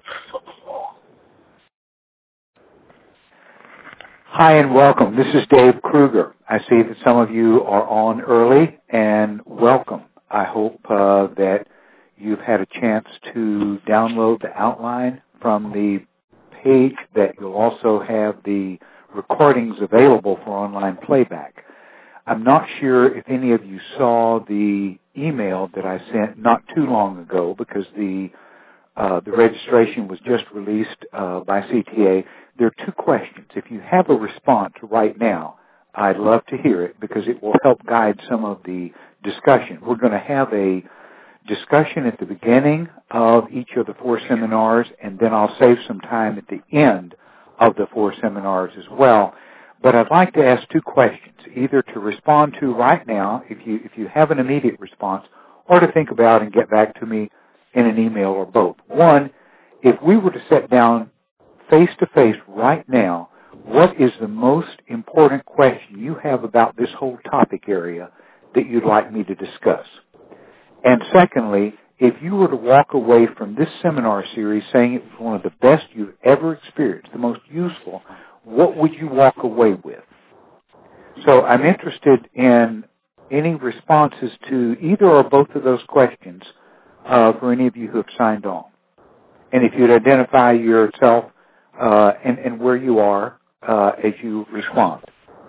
Hi and welcome. This is Dave Kruger. I see that some of you are on early, and welcome. I hope that you've had a chance to download the outline from the page, that you'll also have the recordings available for online playback. I'm not sure if any of you saw the email that I sent not too long ago, because the registration was just released by CTA. There are two questions. If you have a response right now, I'd love to hear it, because it will help guide some of the discussion. We're going to have a discussion at the beginning of each of the 4 seminars, and then I'll save some time at the end of the 4 seminars as well. But I'd like to ask two questions, either to respond to right now, if you have an immediate response, or to think about and get back to me in an email, or both. One, if we were to sit down face-to-face right now, what is the most important question you have about this whole topic area that you'd like me to discuss? And secondly, if you were to walk away from this seminar series saying it was one of the best you've ever experienced, the most useful, what would you walk away with? So I'm interested in any responses to either or both of those questions for any of you who have signed on. And if you'd identify yourself and where you are as you respond.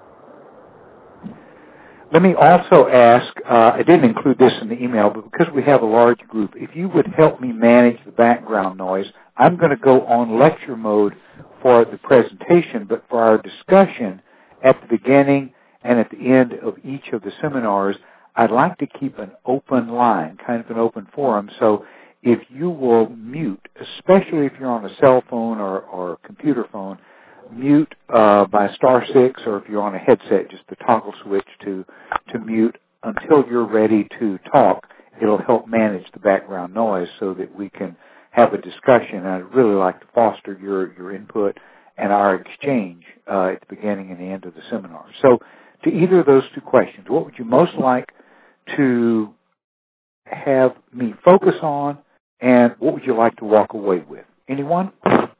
Let me also ask, I didn't include this in the email, but because we have a large group, if you would help me manage the background noise, I'm going to go on lecture mode for the presentation, but for our discussion at the beginning and at the end of each of the seminars, I'd like to keep an open line, kind of an open forum. So if you will mute, especially if you're on a cell phone or computer phone, mute by *6, or if you're on a headset, just the toggle switch to mute until you're ready to talk. It'll help manage the background noise so that we can have a discussion. And I'd really like to foster your input and our exchange at the beginning and the end of the seminar. So to either of those two questions, what would you most like to have me focus on, and what would you like to walk away with? Anyone?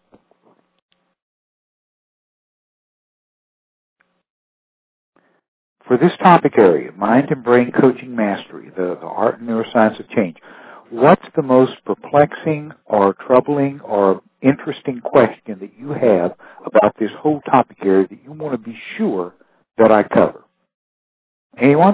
For this topic area, mind and brain coaching mastery, the art and neuroscience of change, what's the most perplexing or troubling or interesting question that you have about this whole topic area that you want to be sure that I cover? Anyone?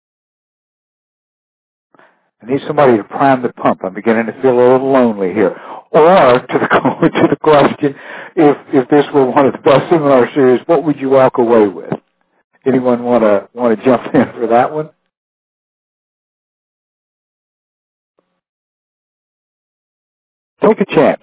I need somebody to prime the pump. I'm beginning to feel a little lonely here. Or to the question, if this were one of the best seminar series, what would you walk away with? Anyone want to jump in for that one? Take a chance.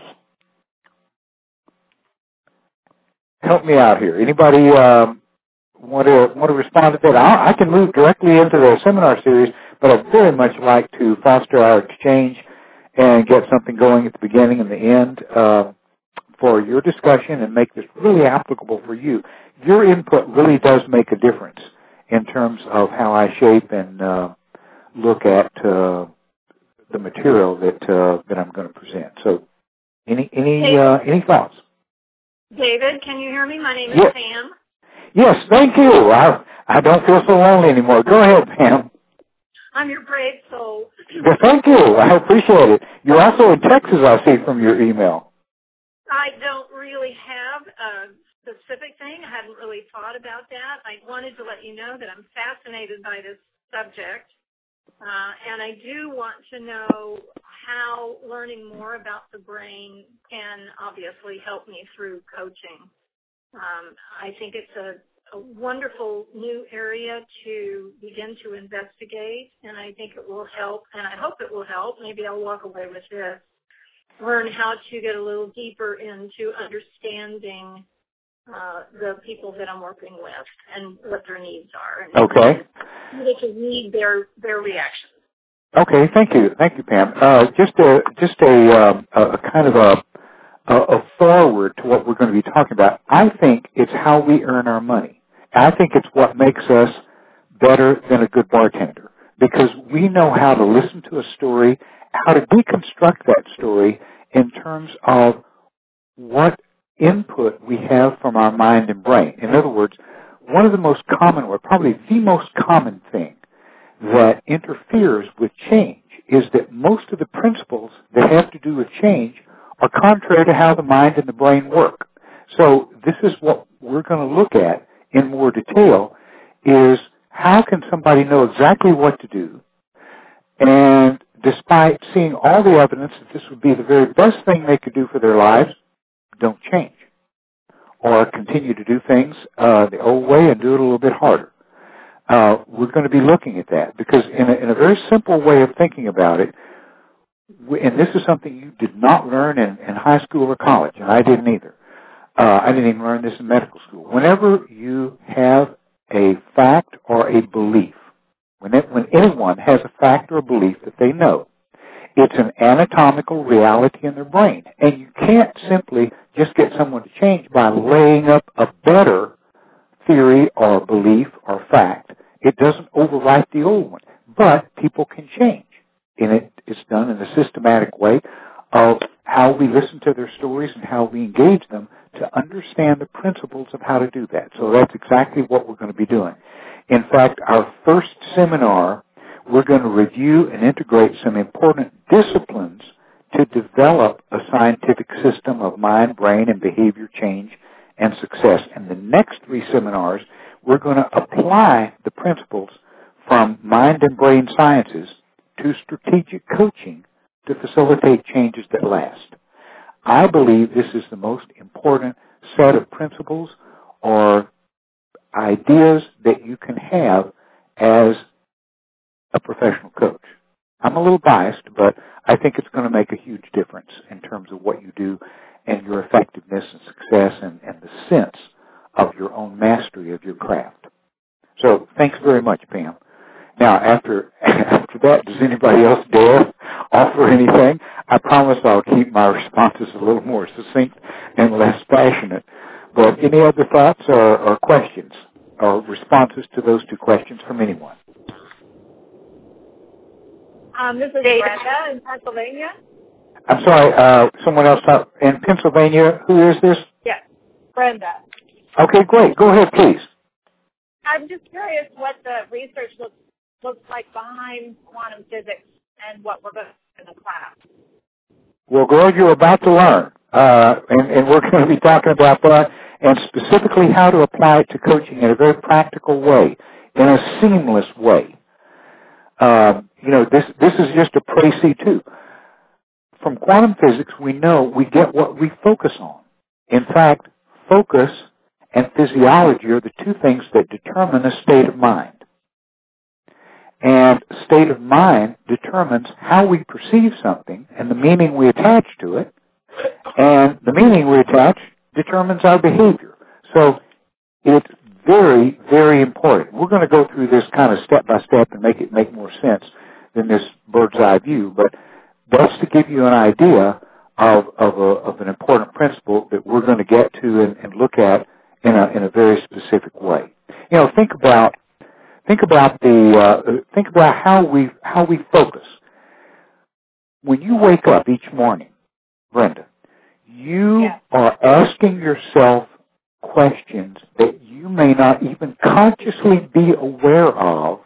Help me out here. Anybody want to respond to that? I can move directly into the seminar series, but I'd very much like to foster our exchange and get something going at the beginning and the end for your discussion and make this really applicable for you. Your input really does make a difference in terms of how I shape and look at the material that I'm going to present. So, any thoughts? David, can you hear me? My name is Pam. Yes, thank you. I don't feel so lonely anymore. Go ahead, Pam. I'm your brave soul. Well, thank you. I appreciate it. You're also in Texas, I see from your email. I don't really have a specific thing. I hadn't really thought about that. I wanted to let you know that I'm fascinated by this subject, and I do want to know how learning more about the brain can obviously help me through coaching. I think it's a wonderful new area to begin to investigate, and I think it will help, and I hope it will help. Maybe I'll walk away with this. Learn how to get a little deeper into understanding the people that I'm working with and what their needs are. And okay. They can read their reactions. Okay, thank you, Pam. Just a kind of a forward to what we're going to be talking about. I think it's how we earn our money. I think it's what makes us better than a good bartender, because we know how to listen to a story, how to deconstruct that story, in terms of what input we have from our mind and brain. In other words, one of the most common, or probably the most common thing that interferes with change is that most of the principles that have to do with change are contrary to how the mind and the brain work. So this is what we're going to look at in more detail, is how can somebody know exactly what to do, and despite seeing all the evidence that this would be the very best thing they could do for their lives, don't change or continue to do things the old way and do it a little bit harder. We're going to be looking at that because in a very simple way of thinking about it, and this is something you did not learn in high school or college, and I didn't either. I didn't even learn this in medical school. Whenever you have a fact or a belief, when anyone has a fact or a belief that they know, it's an anatomical reality in their brain. And you can't simply just get someone to change by laying up a better theory or belief or fact. It doesn't overwrite the old one. But people can change. And it's done in a systematic way of how we listen to their stories and how we engage them to understand the principles of how to do that. So that's exactly what we're going to be doing. In fact, our first seminar, we're going to review and integrate some important disciplines to develop a scientific system of mind, brain, and behavior change and success. And the next 3 seminars, we're going to apply the principles from mind and brain sciences to strategic coaching to facilitate changes that last. I believe this is the most important set of principles or ideas that you can have as a professional coach. I'm a little biased, but I think it's going to make a huge difference in terms of what you do and your effectiveness and success and the sense of your own mastery of your craft. So thanks very much, Pam. Now, after that, does anybody else dare offer anything? I promise I'll keep my responses a little more succinct and less passionate. But any other thoughts or questions or responses to those 2 questions from anyone? This is Brenda in Pennsylvania. I'm sorry, someone else in Pennsylvania. Who is this? Yes, Brenda. Okay, great. Go ahead, please. I'm just curious what the research looks like behind quantum physics and what we're going to do in the class. Well, girl, you're about to learn, and we're going to be talking about that, and specifically how to apply it to coaching in a very practical way, in a seamless way. This is just a précis. From quantum physics, we know we get what we focus on. In fact, focus and physiology are the 2 things that determine a state of mind. And state of mind determines how we perceive something and the meaning we attach to it. And the meaning we attach determines our behavior. So it's very, very important. We're going to go through this kind of step by step and make it make more sense than this bird's eye view. But that's to give you an idea of an important principle that we're going to get to and look at in a very specific way. Think about how we focus. When you wake up each morning, Brenda, you are asking yourself questions that you may not even consciously be aware of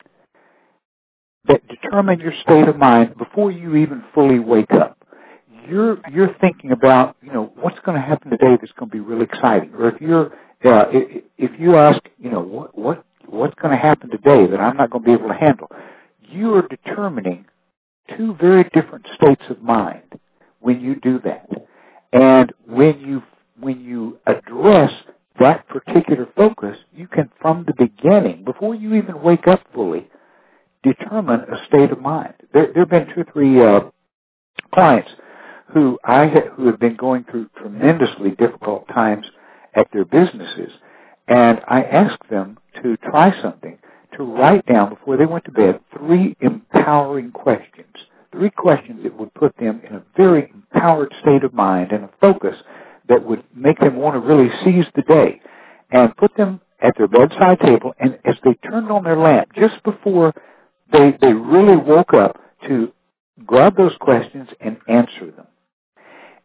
that determine your state of mind before you even fully wake up. You're thinking about, what's going to happen today that's going to be really exciting. Or if you ask, what's going to happen today that I'm not going to be able to handle, you are determining 2 very different states of mind when you do that. And when you address that particular focus, you can, from the beginning, before you even wake up fully, determine a state of mind. There have been 2 or 3 clients who have been going through tremendously difficult times at their businesses, and I asked them to try something, to write down before they went to bed 3 empowering questions. 3 questions that would put them in a very empowered state of mind and a focus that would make them want to really seize the day, and put them at their bedside table, and as they turned on their lamp, just before they really woke up, to grab those questions and answer them.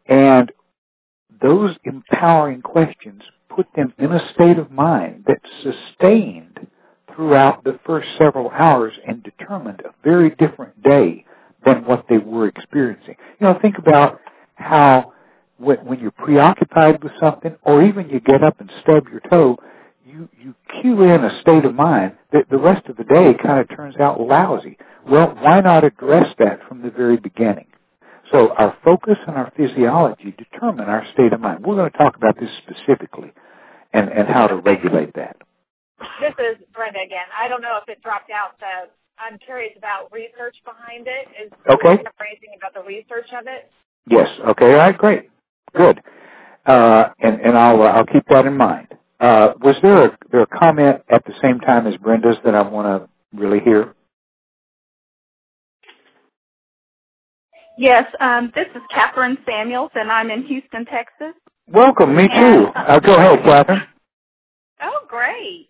And those empowering questions put them in a state of mind that sustained throughout the first several hours and determined a very different day than what they were experiencing. Think about how when you're preoccupied with something, or even you get up and stub your toe, you cue in a state of mind that the rest of the day kind of turns out lousy. Well, why not address that from the very beginning? So our focus and our physiology determine our state of mind. We're going to talk about this specifically and how to regulate that. This is Brenda again. I don't know if it dropped out. I'm curious about research behind it. Okay. Anything about the research of it? Yes. Okay. All right. Great. Good. And I'll keep that in mind. Was there a comment at the same time as Brenda's that I want to really hear? Yes, this is Catherine Samuels, and I'm in Houston, Texas. Welcome, me too. Go ahead, Catherine. Oh, great.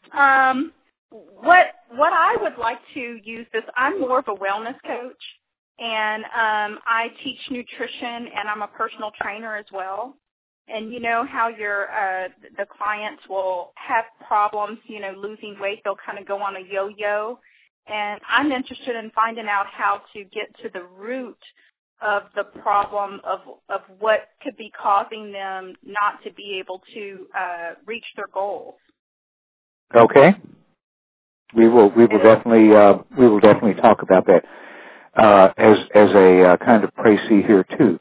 What I would like to use is I'm more of a wellness coach, and I teach nutrition, and I'm a personal trainer as well. And you know how the clients will have problems, losing weight. They'll kind of go on a yo-yo. And I'm interested in finding out how to get to the root of the problem of what could be causing them not to be able to reach their goals. Okay. We will definitely talk about that as a kind of précis here too.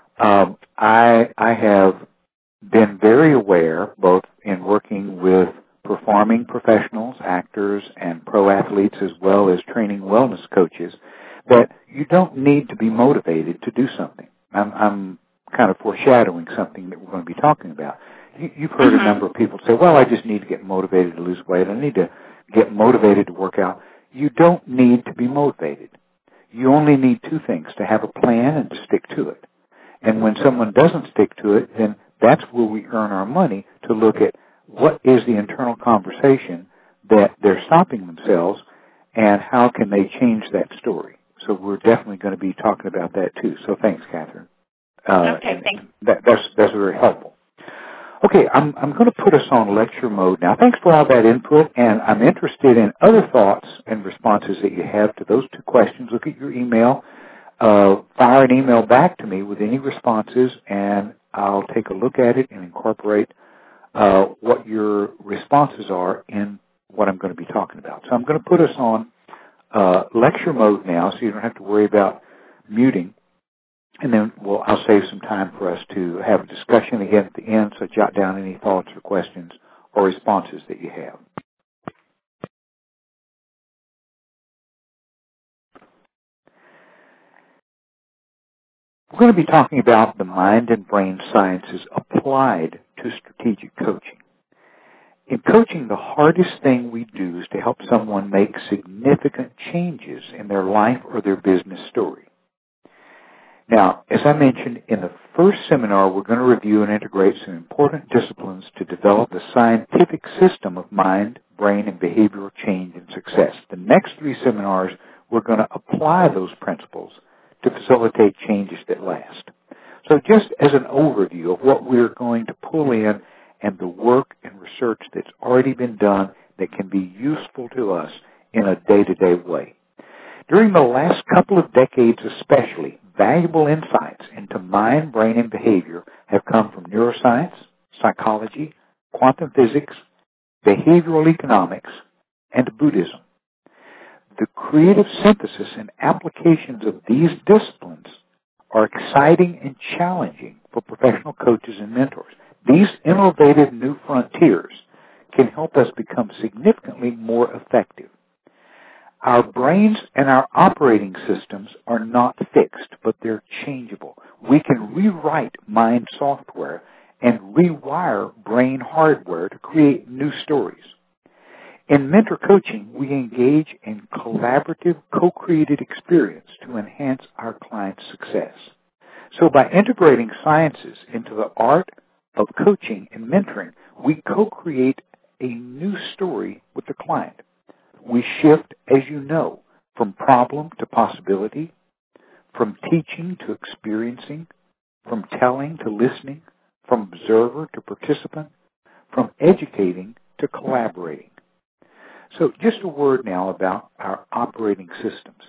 I have been very aware, both in working with performing professionals, actors, and pro athletes, as well as training wellness coaches, that you don't need to be motivated to do something. I'm kind of foreshadowing something that we're going to be talking about. You've heard a number of people say, well, I just need to get motivated to lose weight. I need to get motivated to work out. You don't need to be motivated. You only need two things, to have a plan and to stick to it. And when someone doesn't stick to it, then that's where we earn our money to look at what is the internal conversation that they're stopping themselves and how can they change that story. So we're definitely going to be talking about that too. So thanks, Catherine. Okay, thanks. That's very helpful. Okay, I'm going to put us on lecture mode now. Thanks for all that input, and I'm interested in other thoughts and responses that you have to those two questions. Look at your email. Fire an email back to me with any responses, and I'll take a look at it and incorporate what your responses are in what I'm going to be talking about. So I'm going to put us on lecture mode now, so you don't have to worry about muting. And then I'll save some time for us to have a discussion again at the end, so jot down any thoughts or questions or responses that you have. We're going to be talking about the mind and brain sciences applied to strategic coaching. In coaching, the hardest thing we do is to help someone make significant changes in their life or their business story. Now, as I mentioned, in the first seminar, we're going to review and integrate some important disciplines to develop the scientific system of mind, brain, and behavioral change and success. The next three seminars, we're going to apply those principles to facilitate changes that last. So just as an overview of what we're going to pull in and the work and research that's already been done that can be useful to us in a day-to-day way. During the last couple of decades especially, valuable insights into mind, brain, and behavior have come from neuroscience, psychology, quantum physics, behavioral economics, and Buddhism. The creative synthesis and applications of these disciplines are exciting and challenging for professional coaches and mentors. These innovative new frontiers can help us become significantly more effective. Our brains and our operating systems are not fixed, but they're changeable. We can rewrite mind software and rewire brain hardware to create new stories. In mentor coaching, we engage in collaborative, co-created experience to enhance our client's success. So by integrating sciences into the art of coaching and mentoring, we co-create a new story with the client. We shift, as you know, from problem to possibility, from teaching to experiencing, from telling to listening, from observer to participant, from educating to collaborating. So just a word now about our operating systems.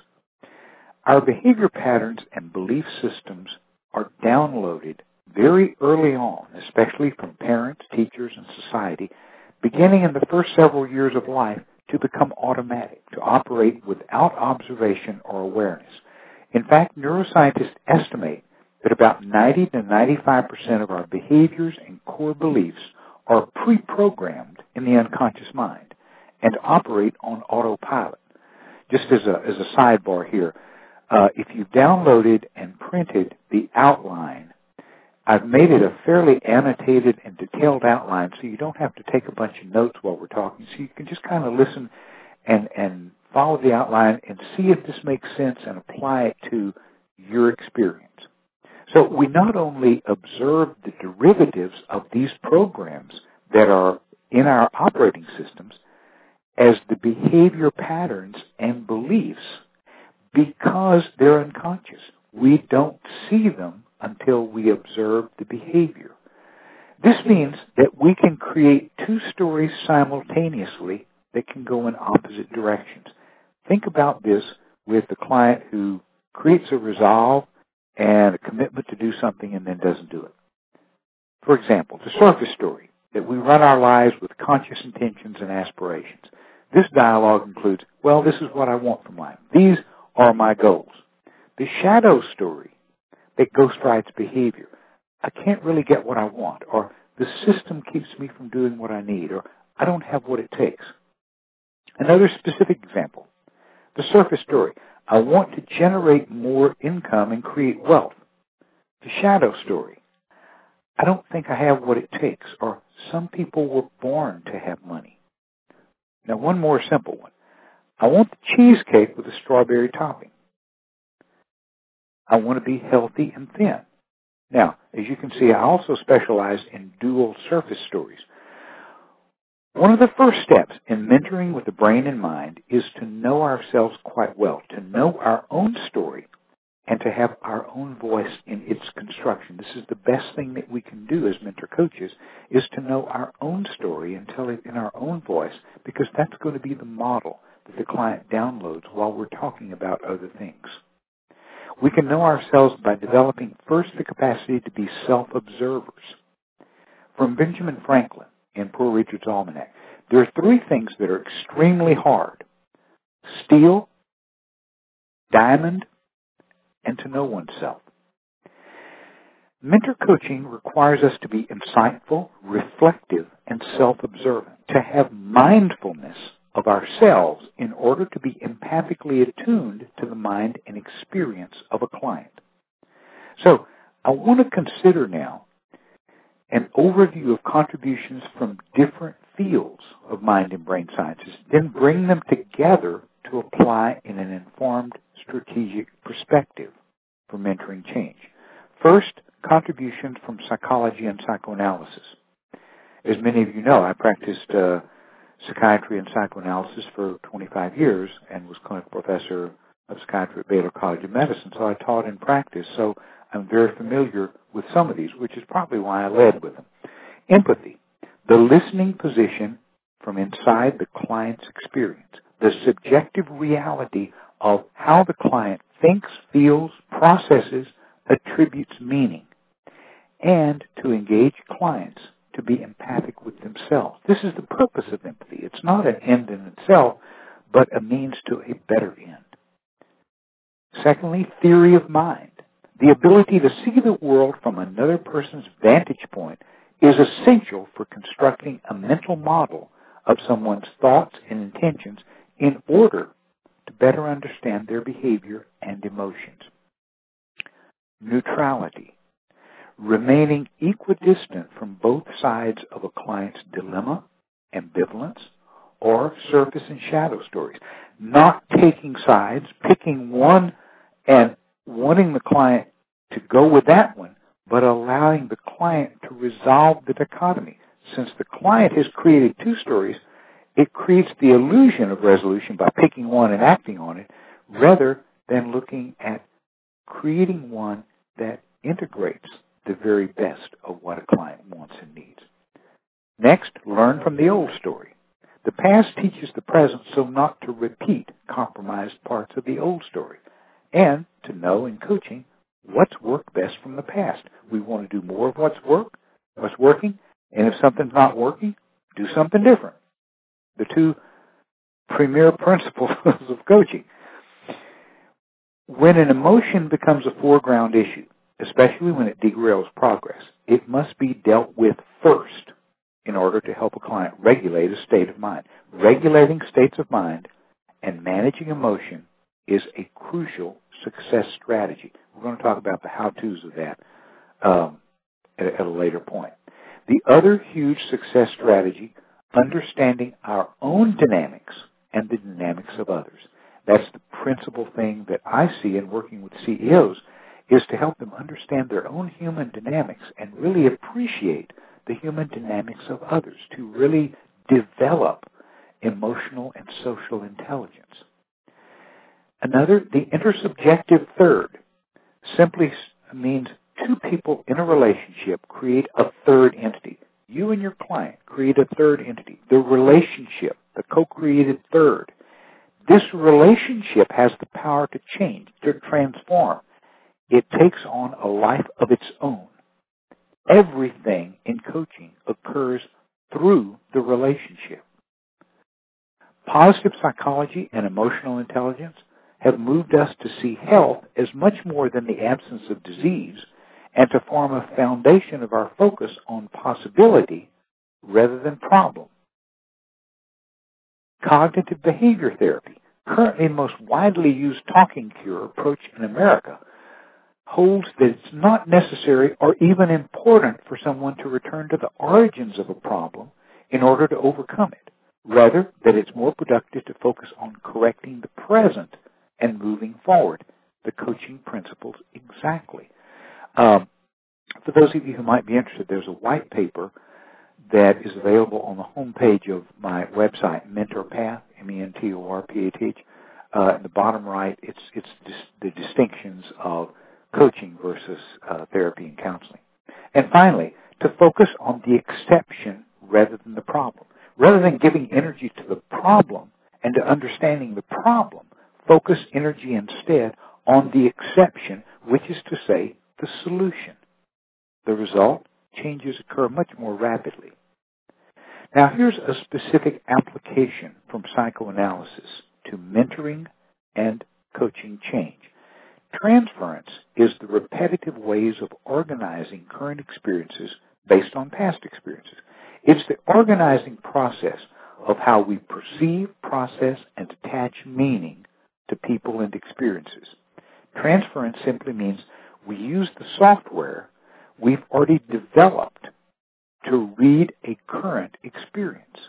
Our behavior patterns and belief systems are downloaded very early on, especially from parents, teachers, and society, beginning in the first several years of life to become automatic, to operate without observation or awareness. In fact, neuroscientists estimate that about 90 to 95% of our behaviors and core beliefs are pre-programmed in the unconscious mind and operate on autopilot. Just as a sidebar here, if you've downloaded and printed the outline, I've made it a fairly annotated and detailed outline so you don't have to take a bunch of notes while we're talking. So you can just kind of listen and follow the outline and see if this makes sense and apply it to your experience. So we not only observe the derivatives of these programs that are in our operating systems as the behavior patterns and beliefs because they're unconscious. We don't see them until we observe the behavior. This means that we can create two stories simultaneously that can go in opposite directions. Think about this with the client who creates a resolve and a commitment to do something and then doesn't do it. For example, the surface story, that we run our lives with conscious intentions and aspirations. This dialogue includes, well, this is what I want from life. These are my goals. The shadow story that ghostwrites behavior. I can't really get what I want, or the system keeps me from doing what I need, or I don't have what it takes. Another specific example, the surface story. I want to generate more income and create wealth. The shadow story. I don't think I have what it takes, or some people were born to have money. Now, one more simple one. I want the cheesecake with a strawberry topping. I want to be healthy and thin. Now, as you can see, I also specialize in dual surface stories. One of the first steps in mentoring with the brain and mind is to know ourselves quite well, to know our own story, and to have our own voice in its construction. This is the best thing that we can do as mentor coaches, is to know our own story and tell it in our own voice, because that's going to be the model that the client downloads while we're talking about other things. We can know ourselves by developing first the capacity to be self-observers. From Benjamin Franklin in Poor Richard's Almanac, there are three things that are extremely hard: steel, diamond, and to know oneself. Mentor coaching requires us to be insightful, reflective, and self-observant, to have mindfulness of ourselves in order to be empathically attuned to the mind and experience of a client. So, I want to consider now an overview of contributions from different fields of mind and brain sciences, then bring them together to apply in an informed, strategic perspective for mentoring change. First, contributions from psychology and psychoanalysis. As many of you know, I practiced psychiatry and psychoanalysis for 25 years and was clinical professor of psychiatry at Baylor College of Medicine, so I taught in practice, so I'm very familiar with some of these, which is probably why I led with them. Empathy, the listening position from inside the client's experience, the subjective reality of how the client thinks, feels, processes, attributes meaning, and to engage clients to be empathic with themselves. This is the purpose of empathy. It's not an end in itself, but a means to a better end. Secondly, theory of mind. The ability to see the world from another person's vantage point is essential for constructing a mental model of someone's thoughts and intentions in order to better understand their behavior and emotions. Neutrality. Remaining equidistant from both sides of a client's dilemma, ambivalence, or surface and shadow stories. Not taking sides, picking one and wanting the client to go with that one, but allowing the client to resolve the dichotomy. Since the client has created two stories, it creates the illusion of resolution by picking one and acting on it, rather than looking at creating one that integrates the very best of what a client wants and needs. Next, learn from the old story. The past teaches the present so not to repeat compromised parts of the old story, and to know in coaching what's worked best from the past. We want to do more of what's working, and if something's not working, do something different. The two premier principles of coaching. When an emotion becomes a foreground issue, especially when it derails progress, it must be dealt with first in order to help a client regulate a state of mind. Regulating states of mind and managing emotion is a crucial success strategy. We're going to talk about the how-tos of that at a later point. The other huge success strategy, understanding our own dynamics and the dynamics of others. That's the principal thing that I see in working with CEOs, is to help them understand their own human dynamics and really appreciate the human dynamics of others, to really develop emotional and social intelligence. Another, the intersubjective third, simply means two people in a relationship create a third entity. You and your client create a third entity, the relationship, the co-created third. This relationship has the power to change, to transform. It takes on a life of its own. Everything in coaching occurs through the relationship. Positive psychology and emotional intelligence have moved us to see health as much more than the absence of disease and to form a foundation of our focus on possibility rather than problem. Cognitive behavior therapy, currently the most widely used talking cure approach in America, holds that it's not necessary or even important for someone to return to the origins of a problem in order to overcome it. Rather, that it's more productive to focus on correcting the present and moving forward. The coaching principles exactly. For those of you who might be interested, there's a white paper that is available on the homepage of my website, MentorPath, MENTORPATH. In the bottom right, it's the distinctions of coaching versus therapy and counseling. And finally, to focus on the exception rather than the problem. Rather than giving energy to the problem and to understanding the problem, focus energy instead on the exception, which is to say, the solution. The result, changes occur much more rapidly. Now here's a specific application from psychoanalysis to mentoring and coaching change. Transference is the repetitive ways of organizing current experiences based on past experiences. It's the organizing process of how we perceive, process, and attach meaning to people and experiences. Transference simply means we use the software we've already developed to read a current experience.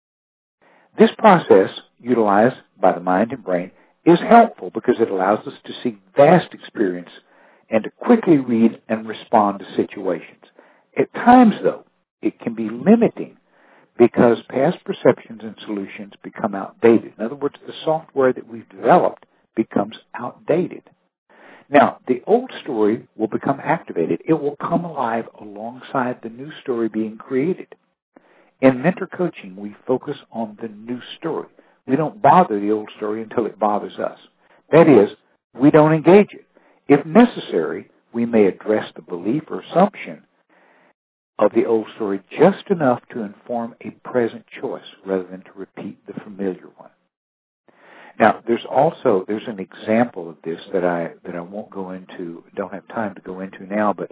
This process, utilized by the mind and brain, is helpful because it allows us to see vast experience and to quickly read and respond to situations. At times, though, it can be limiting because past perceptions and solutions become outdated. In other words, the software that we've developed becomes outdated. Now, the old story will become activated. It will come alive alongside the new story being created. In mentor coaching, we focus on the new story. We don't bother the old story until it bothers us. That is, we don't engage it. If necessary, we may address the belief or assumption of the old story just enough to inform a present choice rather than to repeat the familiar one. Now, there's an example of this that I won't go into, don't have time to go into now, but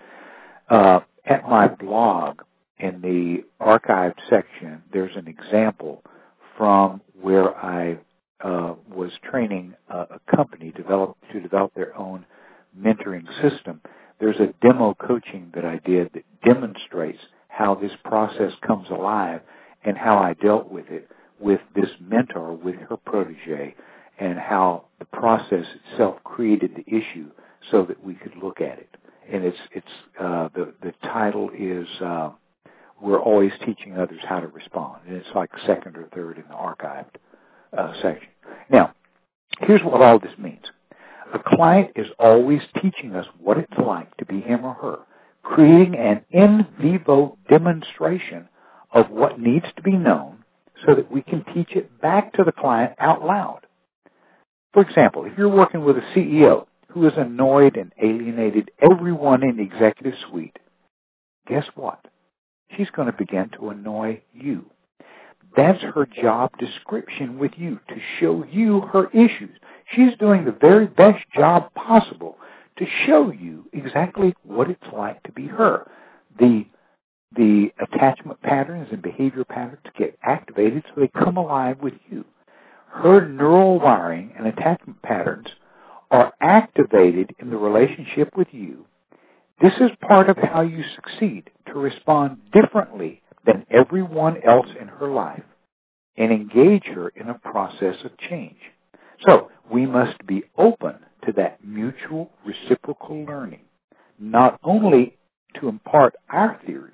at my blog in the archived section, there's an example from where I was training a company to develop their own mentoring system. There's a demo coaching that I did that demonstrates how this process comes alive and how I dealt with it with this mentor, with her protege, and how the process itself created the issue so that we could look at it. And the title is We're Always Teaching Others How to Respond. And it's like second or third in the archived section. Now, here's what all this means. A client is always teaching us what it's like to be him or her. creating an in vivo demonstration of what needs to be known so that we can teach it back to the client out loud. For example, if you're working with a CEO who has annoyed and alienated everyone in the executive suite, guess what? She's going to begin to annoy you. That's her job description with you, to show you her issues. She's doing the very best job possible to show you exactly what it's like to be her. The attachment patterns and behavior patterns get activated so they come alive with you. Her neural wiring and attachment patterns are activated in the relationship with you. This is part of how you succeed, to respond differently than everyone else in her life and engage her in a process of change. So we must be open to that mutual reciprocal learning, not only to impart our theories.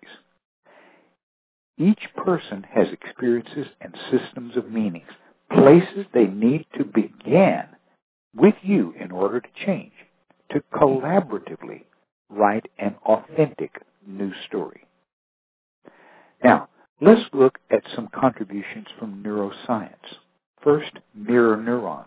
Each person has experiences and systems of meanings, places they need to begin with you in order to change, to collaboratively write an authentic new story. Now, let's look at some contributions from neuroscience. First, mirror neurons.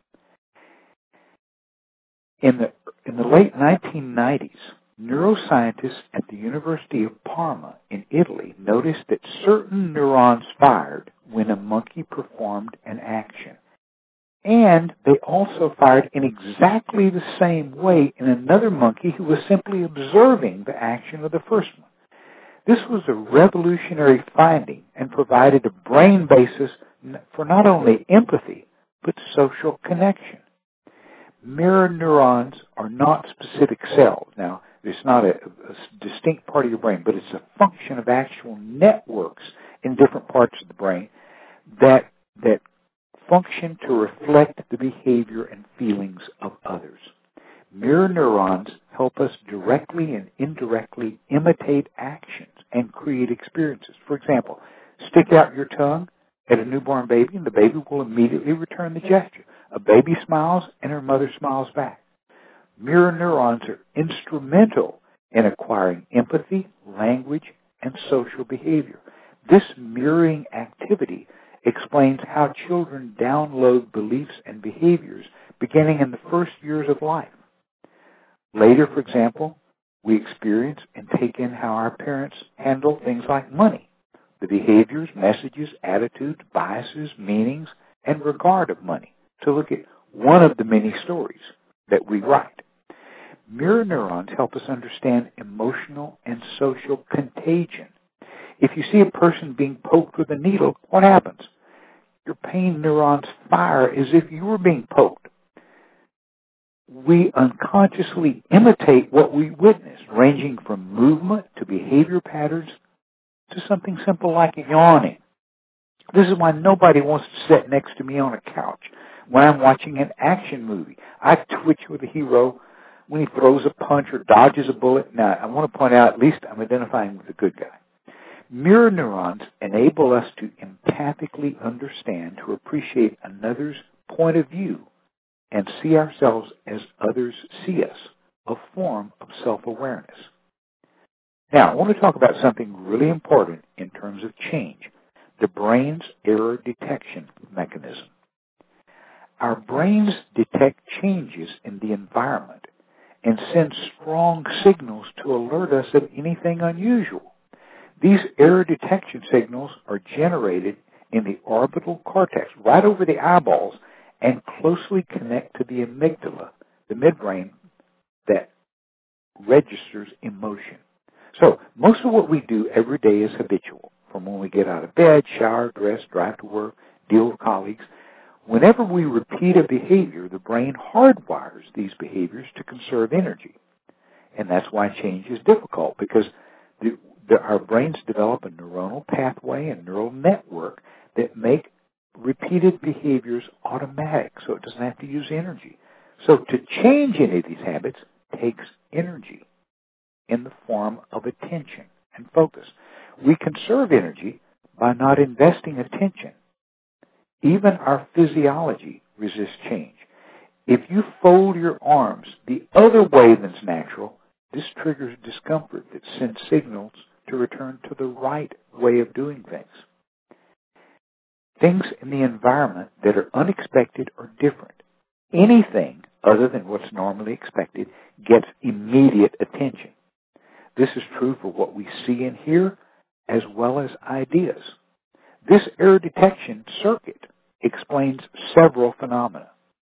In the late 1990s, neuroscientists at the University of Parma in Italy noticed that certain neurons fired when a monkey performed an action. And they also fired in exactly the same way in another monkey who was simply observing the action of the first one. This was a revolutionary finding and provided a brain basis for not only empathy, but social connection. Mirror neurons are not specific cells. Now, it's not a distinct part of your brain, but it's a function of actual networks in different parts of the brain that function to reflect the behavior and feelings of others. Mirror neurons help us directly and indirectly imitate actions and create experiences. For example, stick out your tongue at a newborn baby and the baby will immediately return the gesture. A baby smiles and her mother smiles back. Mirror neurons are instrumental in acquiring empathy, language, and social behavior. This mirroring activity explains how children download beliefs and behaviors beginning in the first years of life. Later, for example, we experience and take in how our parents handle things like money, the behaviors, messages, attitudes, biases, meanings, and regard of money, to look at one of the many stories that we write. Mirror neurons help us understand emotional and social contagion. If you see a person being poked with a needle, what happens? Your pain neurons fire as if you were being poked. We unconsciously imitate what we witness, ranging from movement to behavior patterns to something simple like yawning. This is why nobody wants to sit next to me on a couch when I'm watching an action movie. I twitch with the hero when he throws a punch or dodges a bullet. Now, I want to point out, at least I'm identifying with the good guy. Mirror neurons enable us to empathically understand, to appreciate another's point of view, and see ourselves as others see us, a form of self-awareness. Now, I want to talk about something really important in terms of change, the brain's error detection mechanism. Our brains detect changes in the environment and send strong signals to alert us of anything unusual. These error detection signals are generated in the orbital cortex, right over the eyeballs, and closely connect to the amygdala, the midbrain that registers emotion. So most of what we do every day is habitual, from when we get out of bed, shower, dress, drive to work, deal with colleagues. Whenever we repeat a behavior, the brain hardwires these behaviors to conserve energy. And that's why change is difficult, because our brains develop a neuronal pathway and neural network that make repeated behaviors automatic, so it doesn't have to use energy. So to change any of these habits takes energy in the form of attention and focus. We conserve energy by not investing attention. Even our physiology resists change. If you fold your arms the other way than's natural, This triggers discomfort that sends signals to return to the right way of doing things. Things in the environment that are unexpected or different. Anything other than what's normally expected gets immediate attention. This is true for what we see and hear as well as ideas. This error detection circuit explains several phenomena.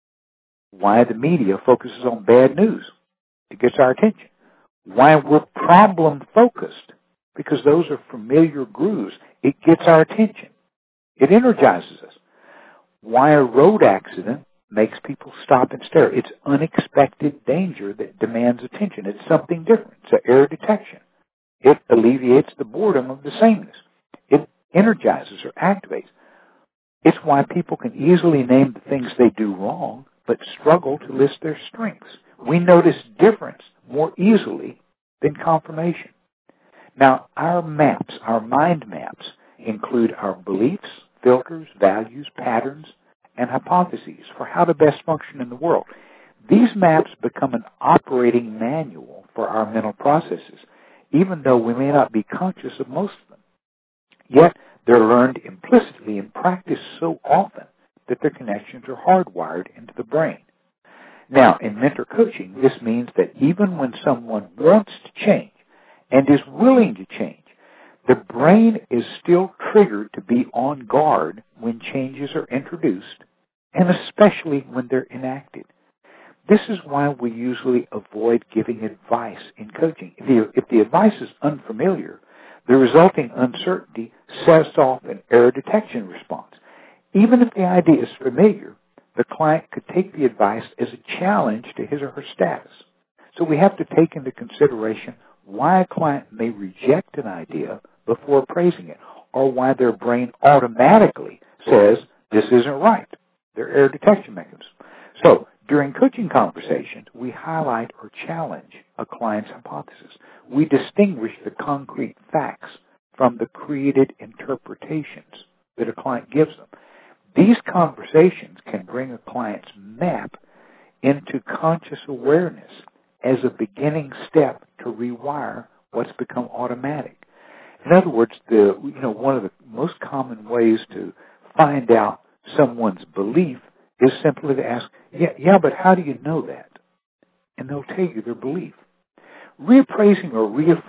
Why the media focuses on bad news. It gets our attention. Why we're problem-focused. Because those are familiar grooves. It gets our attention. It energizes us. Why a road accident makes people stop and stare. It's unexpected danger that demands attention. It's something different. It's an error detection. It alleviates the boredom of the sameness. It energizes or activates. It's why people can easily name the things they do wrong, but struggle to list their strengths. We notice difference more easily than confirmation. Now, our maps, our mind maps, include our beliefs, filters, values, patterns, and hypotheses for how to best function in the world. These maps become an operating manual for our mental processes, even though we may not be conscious of most of them. Yet, they're learned implicitly and practiced so often that their connections are hardwired into the brain. Now, in mentor coaching, this means that even when someone wants to change and is willing to change, the brain is still triggered to be on guard when changes are introduced, and especially when they're enacted. This is why we usually avoid giving advice in coaching. If the advice is unfamiliar, the resulting uncertainty sets off an error detection response. Even if the idea is familiar, the client could take the advice as a challenge to his or her status. So we have to take into consideration why a client may reject an idea before appraising it, or why their brain automatically says, this isn't right. Their error detection mechanism. So, during coaching conversations, we highlight or challenge a client's hypothesis. We distinguish the concrete facts from the created interpretations that a client gives them. These conversations can bring a client's map into conscious awareness as a beginning step to rewire what's become automatic. In other words, one of the most common ways to find out someone's belief is simply to ask, yeah, but how do you know that? And they'll tell you their belief. Reappraising or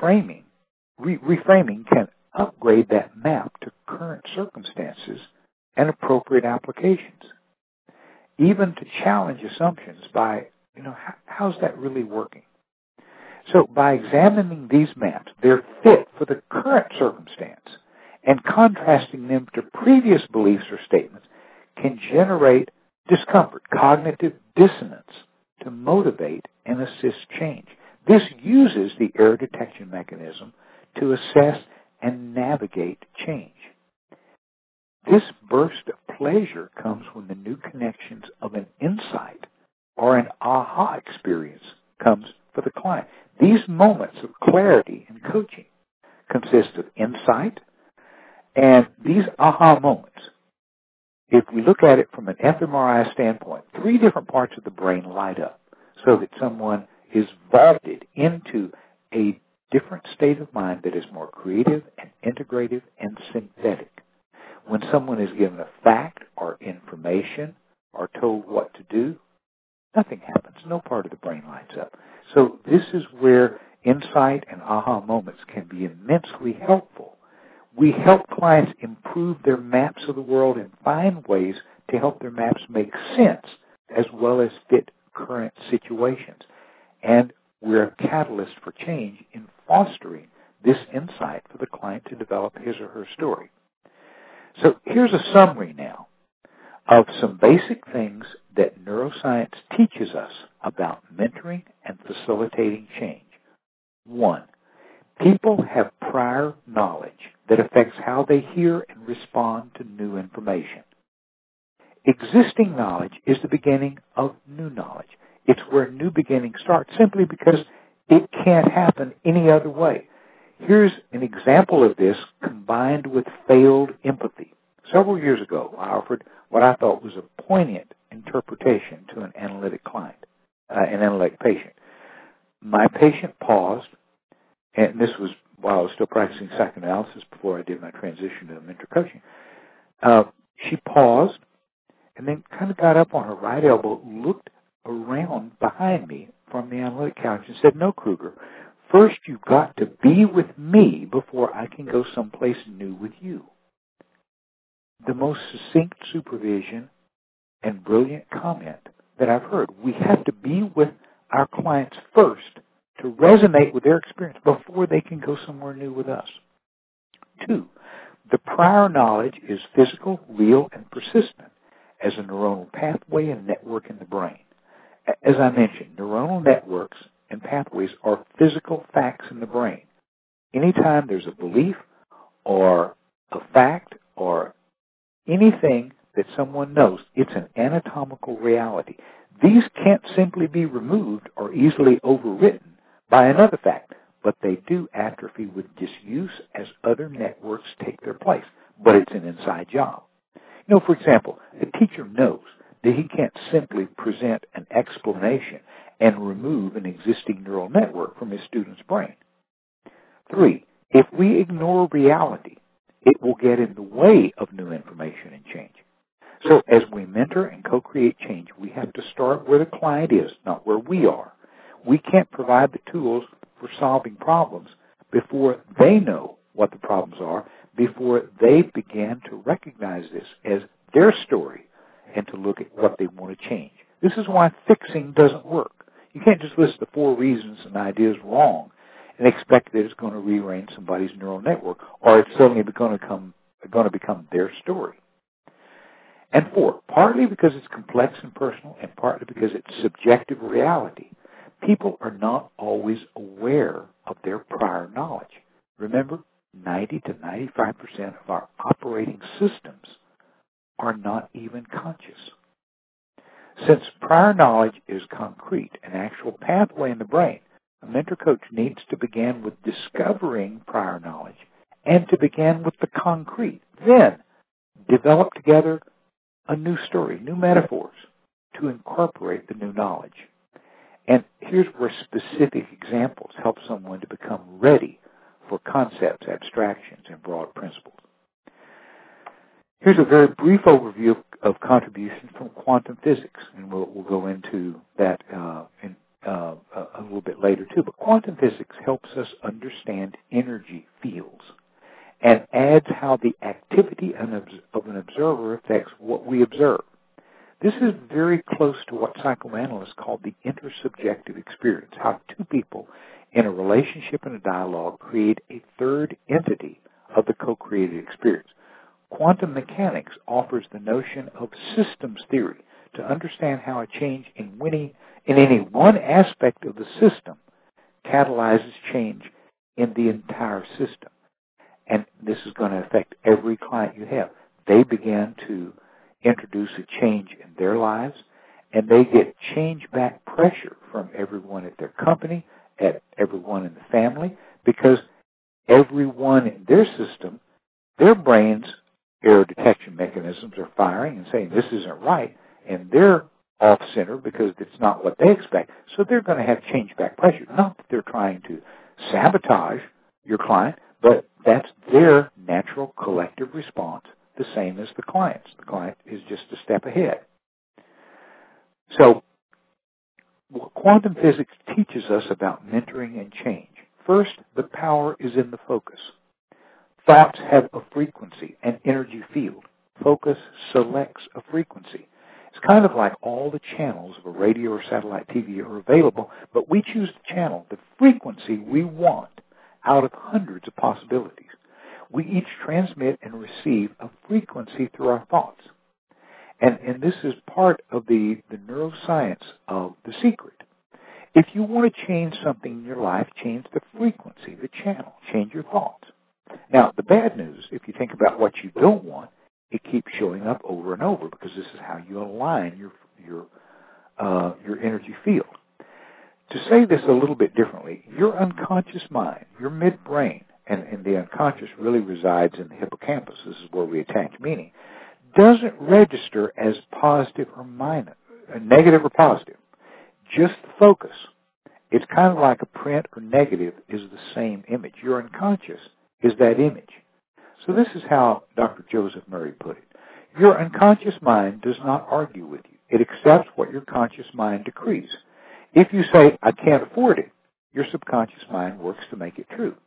reframing can upgrade that map to current circumstances and appropriate applications. Even to challenge assumptions by, how's that really working? So by examining these maps, they're fit for the current circumstance, and contrasting them to previous beliefs or statements can generate discomfort, cognitive dissonance, to motivate and assist change. This uses the error detection mechanism to assess and navigate change. This burst of pleasure comes when the new connections of an insight or an aha experience comes for the client. These moments of clarity in coaching consist of insight, and these aha moments, if we look at it from an fMRI standpoint, 3 different parts of the brain light up so that someone is vaulted into a different state of mind that is more creative and integrative and synthetic. When someone is given a fact or information or told what to do, nothing happens. No part of the brain lights up. So this is where insight and aha moments can be immensely helpful. We help clients improve their maps of the world and find ways to help their maps make sense as well as fit current situations. And we're a catalyst for change in fostering this insight for the client to develop his or her story. So here's a summary now of some basic things that neuroscience teaches us about mentoring and facilitating change. 1, people have prior knowledge that affects how they hear and respond to new information. Existing knowledge is the beginning of new knowledge. It's where new beginnings start simply because it can't happen any other way. Here's an example of this combined with failed empathy. Several years ago, I offered what I thought was a poignant interpretation to an analytic client, an analytic patient. my patient paused, and this was while I was still practicing psychoanalysis before I did my transition to mentor coaching. She paused and then kind of got up on her right elbow, looked around behind me from the analytic couch and said, "No, Kruger, first you've got to be with me before I can go someplace new with you." The most succinct supervision and brilliant comment that I've heard. We have to be with our clients first to resonate with their experience before they can go somewhere new with us. 2, the prior knowledge is physical, real, and persistent as a neuronal pathway and network in the brain. As I mentioned, neuronal networks and pathways are physical facts in the brain. Anytime there's a belief or a fact or anything that someone knows, it's an anatomical reality. These can't simply be removed or easily overwritten by another fact, but they do atrophy with disuse as other networks take their place. But it's an inside job. For example, a teacher knows that he can't simply present an explanation and remove an existing neural network from his student's brain. 3, if we ignore reality, it will get in the way of new information and change. So as we mentor and co-create change, we have to start where the client is, not where we are. We can't provide the tools for solving problems before they know what the problems are, before they begin to recognize this as their story and to look at what they want to change. This is why fixing doesn't work. You can't just list the 4 reasons an idea is wrong and expect that it's going to rearrange somebody's neural network, or it's suddenly going to become their story. And 4, partly because it's complex and personal, and partly because it's subjective reality, people are not always aware of their prior knowledge. Remember, 90 to 95% of our operating systems are not even conscious. Since prior knowledge is concrete, an actual pathway in the brain, a mentor coach needs to begin with discovering prior knowledge and to begin with the concrete. Then develop together a new story, new metaphors to incorporate the new knowledge. And here's where specific examples help someone to become ready for concepts, abstractions, and broad principles. Here's a very brief overview of contributions from quantum physics, and we'll go into that a little bit later too. But quantum physics helps us understand energy fields and adds how the activity of an observer affects what we observe. This is very close to what psychoanalysts call the intersubjective experience, how 2 people in a relationship and a dialogue create a third entity of the co-created experience. Quantum mechanics offers the notion of systems theory to understand how a change in any one aspect of the system catalyzes change in the entire system. And this is going to affect every client you have. They begin to introduce a change in their lives, and they get change back pressure from everyone at their company, at everyone in the family, because everyone in their system, their brains' error detection mechanisms are firing and saying this isn't right, and they're off center because it's not what they expect. So they're going to have change back pressure. Not that they're trying to sabotage your client, but that's their natural collective response, the same as the client's. The client is just a step ahead. So what quantum physics teaches us about mentoring and change. First, the power is in the focus. Thoughts have a frequency, an energy field. Focus selects a frequency. It's kind of like all the channels of a radio or satellite TV are available, but we choose the channel, the frequency we want, out of hundreds of possibilities. We each transmit and receive a frequency through our thoughts. And this is part of the neuroscience of The Secret. If you want to change something in your life, change the frequency, the channel, change your thoughts. Now, the bad news, if you think about what you don't want, it keeps showing up over and over because this is how you align your energy field. To say this a little bit differently, your unconscious mind, your midbrain, and the unconscious really resides in the hippocampus, this is where we attach meaning, doesn't register as positive or negative or positive. Just the focus. It's kind of like a print or negative is the same image. Your unconscious is that image. So this is how Dr. Joseph Murray put it. Your unconscious mind does not argue with you. It accepts what your conscious mind decrees. If you say, I can't afford it, your subconscious mind works to make it true.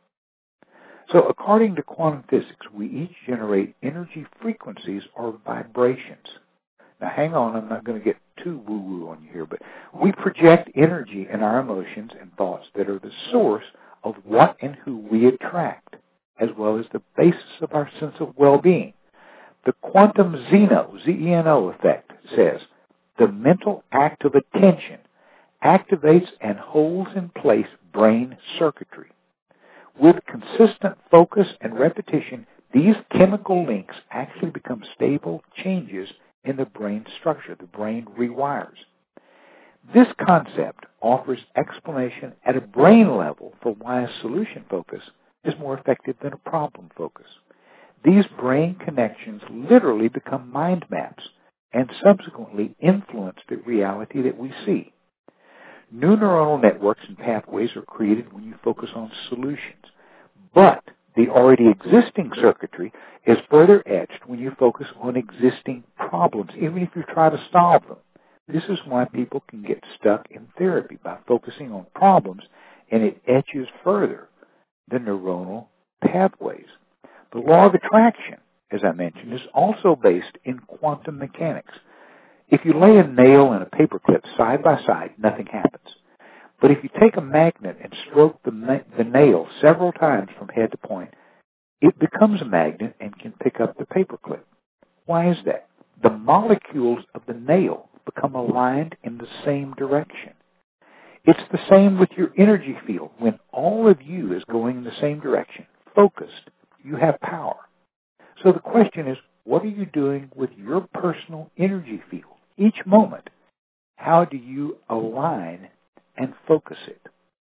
So according to quantum physics, we each generate energy frequencies or vibrations. Now hang on, I'm not going to get too woo-woo on you here, but we project energy in our emotions and thoughts that are the source of what and who we attract, as well as the basis of our sense of well-being. The quantum Zeno, Z-E-N-O effect says, the mental act of attention activates and holds in place brain circuitry. With consistent focus and repetition, these chemical links actually become stable changes in the brain structure. The brain rewires. This concept offers explanation at a brain level for why a solution focus is more effective than a problem focus. These brain connections literally become mind maps and subsequently influence the reality that we see. New neuronal networks and pathways are created when you focus on solutions, but the already existing circuitry is further etched when you focus on existing problems, even if you try to solve them. This is why people can get stuck in therapy, by focusing on problems, and it etches further the neuronal pathways. The law of attraction, as I mentioned, is also based in quantum mechanics. If you lay a nail and a paperclip side by side, nothing happens. But if you take a magnet and stroke the nail several times from head to point, it becomes a magnet and can pick up the paperclip. Why is that? The molecules of the nail become aligned in the same direction. It's the same with your energy field. When all of you is going in the same direction, focused, you have power. So the question is, what are you doing with your personal energy field? Each moment, how do you align and focus it?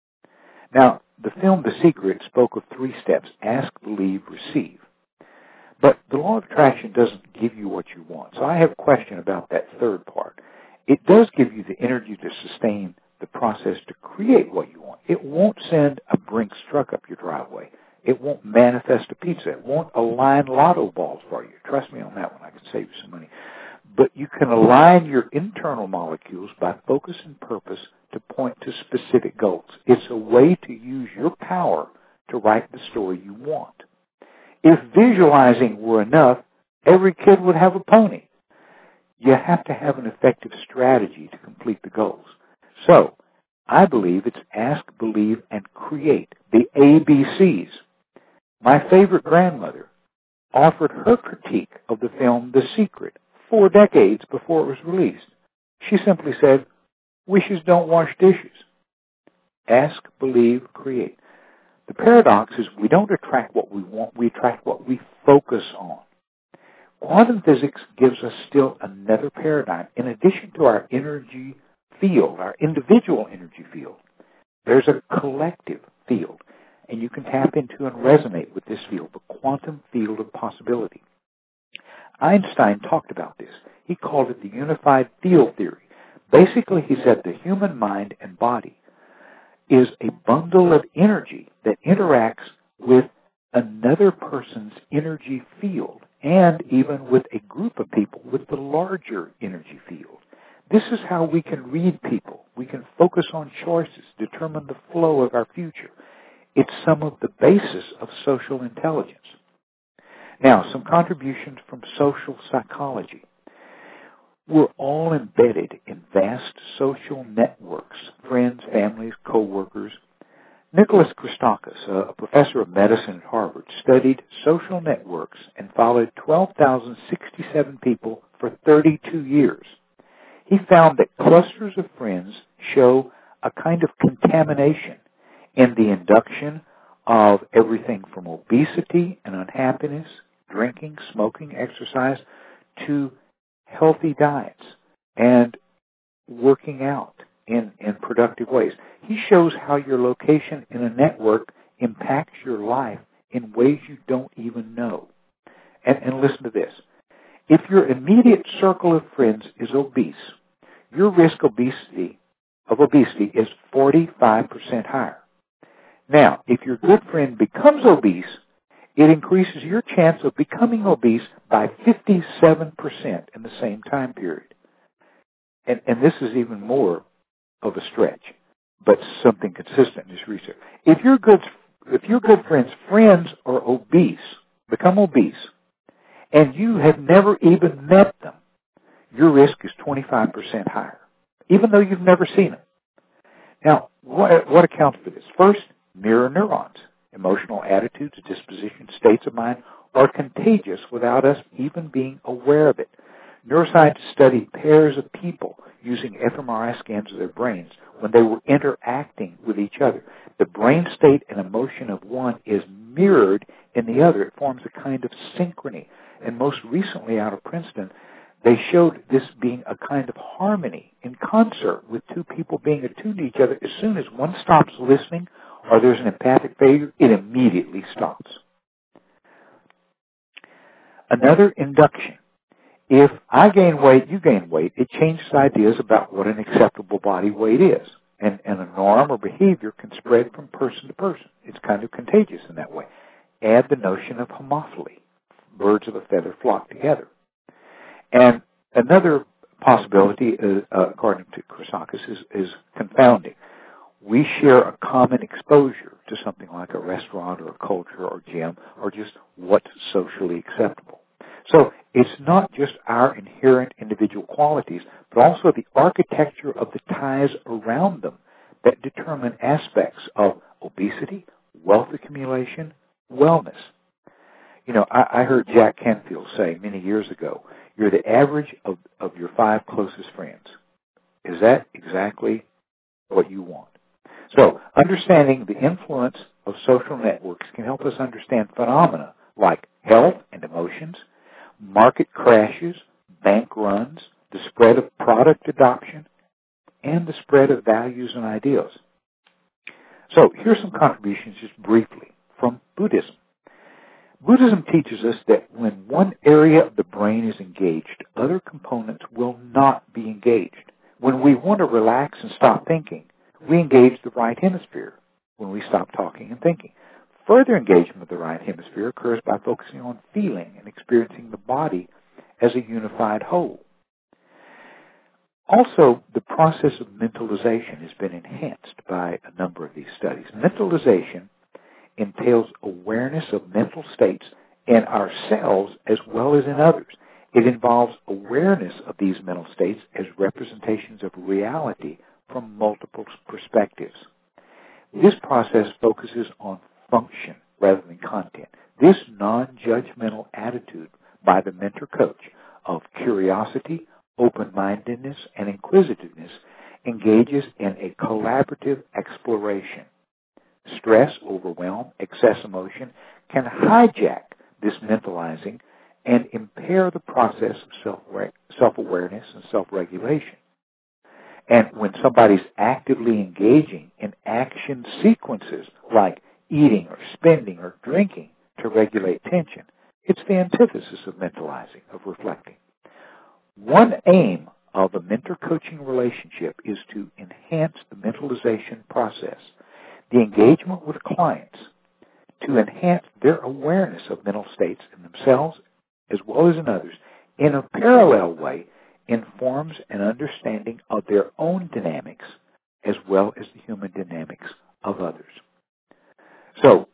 Now, the film The Secret spoke of 3 steps: ask, believe, receive. But the law of attraction doesn't give you what you want. So I have a question about that third part. It does give you the energy to sustain the process to create what you want. It won't send a Brinks truck up your driveway. It won't manifest a pizza. It won't align lotto balls for you. Trust me on that one. I can save you some money. But you can align your internal molecules by focus and purpose to point to specific goals. It's a way to use your power to write the story you want. If visualizing were enough, every kid would have a pony. You have to have an effective strategy to complete the goals. So, I believe it's ask, believe, and create, the ABCs. My favorite grandmother offered her critique of the film The Secret 4 decades before it was released. She simply said, wishes don't wash dishes. Ask, believe, create. The paradox is we don't attract what we want, we attract what we focus on. Quantum physics gives us still another paradigm. In addition to our energy field, our individual energy field, there's a collective field, and you can tap into and resonate with this field, the quantum field of possibility. Einstein talked about this. He called it the unified field theory. Basically, he said the human mind and body is a bundle of energy that interacts with another person's energy field, and even with a group of people with the larger energy field. This is how we can read people. We can focus on choices, determine the flow of our future. It's some of the basis of social intelligence. Now, some contributions from social psychology. We're all embedded in vast social networks, friends, families, co-workers. Nicholas Christakis, a professor of medicine at Harvard, studied social networks and followed 12,067 people for 32 years. He found that clusters of friends show a kind of contamination in the induction of everything from obesity and unhappiness, drinking, smoking, exercise, to healthy diets and working out in productive ways. He shows how your location in a network impacts your life in ways you don't even know. And listen to this. If your immediate circle of friends is obese, your risk of obesity of obesity is 45% higher. Now, if your good friend becomes obese, it increases your chance of becoming obese by 57% in the same time period. And this is even more of a stretch, but something consistent in this research. If your good friend's friends are obese, become obese, and you have never even met them, your risk is 25% higher, even though you've never seen them. Now, what accounts for this? First, mirror neurons. Emotional attitudes, dispositions, states of mind are contagious without us even being aware of it. Neuroscientists studied pairs of people using fMRI scans of their brains when they were interacting with each other. The brain state and emotion of one is mirrored in the other. It forms a kind of synchrony. And most recently out of Princeton, they showed this being a kind of harmony in concert with two people being attuned to each other. As soon as one stops listening or there's an empathic failure, it immediately stops. Another induction. If I gain weight, you gain weight, it changes ideas about what an acceptable body weight is. And a norm or behavior can spread from person to person. It's kind of contagious in that way. Add the notion of homophily. Birds of a feather flock together. And another possibility, according to Chrisakis, is confounding. We share a common exposure to something like a restaurant or a culture or gym or just what's socially acceptable. So it's not just our inherent individual qualities, but also the architecture of the ties around them that determine aspects of obesity, wealth accumulation, wellness. You know, I heard Jack Canfield say many years ago, you're the average of your 5 closest friends. Is that exactly what you want? So understanding the influence of social networks can help us understand phenomena like health and emotions, market crashes, bank runs, the spread of product adoption, and the spread of values and ideals. So here's some contributions just briefly from Buddhism. Buddhism teaches us that when one area of the brain is engaged, other components will not be engaged. When we want to relax and stop thinking, we engage the right hemisphere when we stop talking and thinking. Further engagement of the right hemisphere occurs by focusing on feeling and experiencing the body as a unified whole. Also, the process of mentalization has been enhanced by a number of these studies. Mentalization entails awareness of mental states in ourselves as well as in others. It involves awareness of these mental states as representations of reality from multiple perspectives. This process focuses on function rather than content. This non-judgmental attitude by the mentor coach of curiosity, open-mindedness, and inquisitiveness engages in a collaborative exploration. Stress, overwhelm, excess emotion can hijack this mentalizing and impair the process of self-awareness and self-regulation. And when somebody's actively engaging in action sequences like eating or spending or drinking to regulate tension, it's the antithesis of mentalizing, of reflecting. One aim of a mentor-coaching relationship is to enhance the mentalization process, the engagement with clients, to enhance their awareness of mental states in themselves as well as in others. In a parallel way, informs an understanding of their own dynamics as well as the human dynamics of others. So,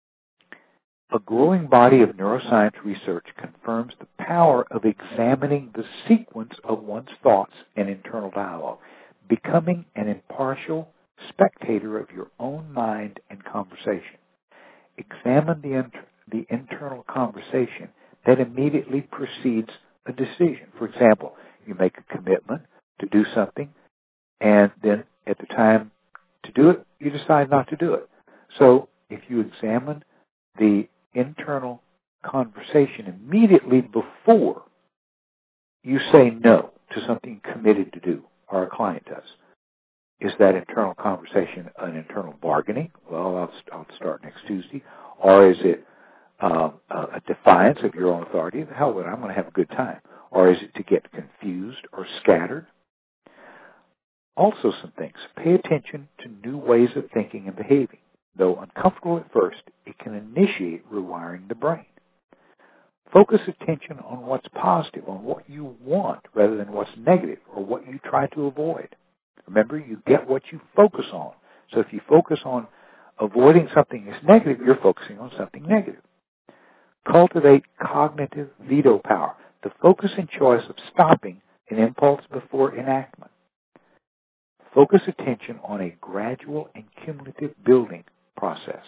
a growing body of neuroscience research confirms the power of examining the sequence of one's thoughts and internal dialogue, becoming an impartial spectator of your own mind and conversation. Examine the internal conversation that immediately precedes a decision. For example, you make a commitment to do something, and then at the time to do it, you decide not to do it. So if you examine the internal conversation immediately before you say no to something committed to do, or a client does, is that internal conversation an internal bargaining? Well, I'll start next Tuesday. Or is it a defiance of your own authority? The hell with it, I'm going to have a good time. Or is it to get confused or scattered? Also some things. Pay attention to new ways of thinking and behaving. Though uncomfortable at first, it can initiate rewiring the brain. Focus attention on what's positive, on what you want, rather than what's negative or what you try to avoid. Remember, you get what you focus on. So if you focus on avoiding something that's negative, you're focusing on something negative. Cultivate cognitive veto power, the focus and choice of stopping an impulse before enactment. Focus attention on a gradual and cumulative building process.